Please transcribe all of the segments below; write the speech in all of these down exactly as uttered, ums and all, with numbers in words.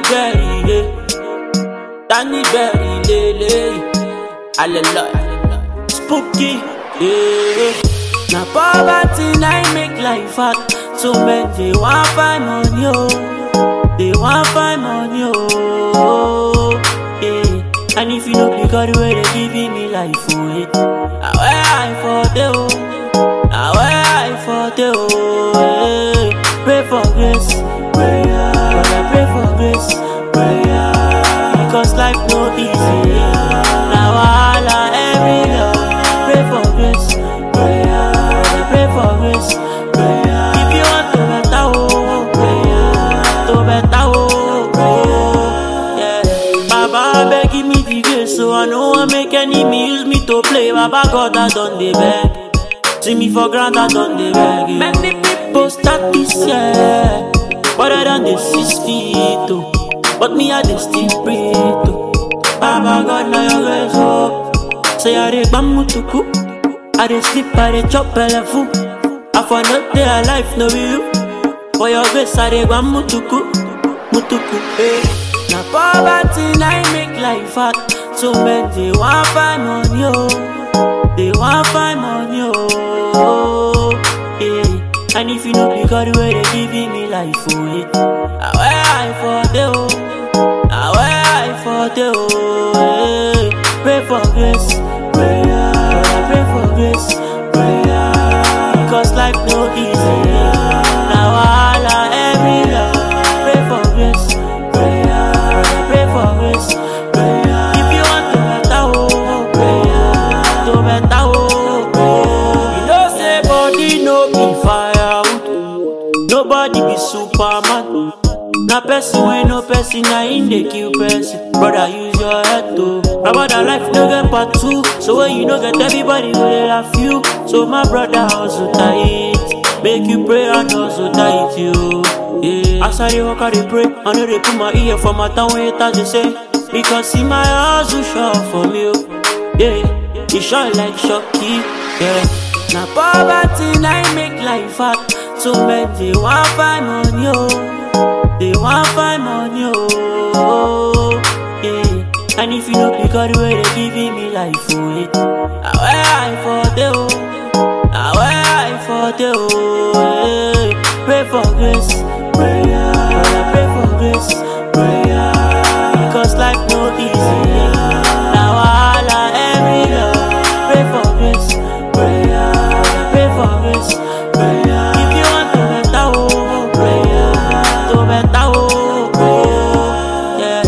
Berry, yeah. Danny Berry, lele. Hallelujah. Spooky, yeah. Now poverty, now make life hard. So men, they want find money, oh. They want find money, oh. Yeah. And if you know the God way they giving me life for it, now where I for the oh, now where I for the oh, yeah. Pray for grace, prayer. Brother, pray for grace, prayer. Because life no easy, now all every day. Pray for grace, prayer. Brother, pray for grace, prayer. If you want to better, oh, prayer. To better, oh, prayer. Yeah. Baba beg give me the grace, so I know I make enemy use me to play. Baba God, I done the beg. See me for granted, I done the beg. Many people start this year, but I done the six feet, oh. But me I dey still breathe, oh. Baba God, now your grace, oh. Say I dey bam mutuku, I dey sleep, I dey chop belleful. I for not dey alive, no be you. For your grace, I dey bam mutuku, mutuku, eh. Now poverty, now make life hard. So men they want find money, oh. They want find money, oh, yeah. And if you know the God way they giving me life for it, now where I for the oh, now where I for the oh, yeah. Pray for grace, prayer. Pray for grace, prayer. Because life no easy, now all every day. Pray for grace, prayer. Pray for grace, prayer. If you want to better, oh, prayer. To better, oh, prayer. You know say body no be firewood, nobody be Superman. Na person wey no person, na in dey kill person. Brother, use your head to. Brother, life no get part two, so when you no get everybody go dey laugh you. So my brother also tight, make you pray and also tight you. Yeah. As I dey walk, I dey pray, I know they put my ear for my town when haters dey say, because see my hustle sure for me, oh. Yeah, it shine like Shocky, yeah. Now poverty, now make life hard. So men they want find money, oh. They want find money, oh, yeah. And if you know the God way they giving me life for it, now where I for the oh, now where I for the oh, yeah. Pray for grace, prayer. Pray for grace, prayer. Because life no easy, now all every day. Pray for grace, prayer. Pray for grace, prayer. If you want to better, oh, prayer. To better, oh, prayer. Yeah.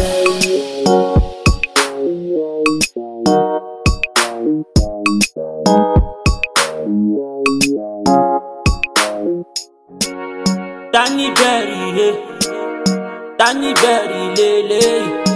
Danny Berry, yeah. Danny Berry, lele.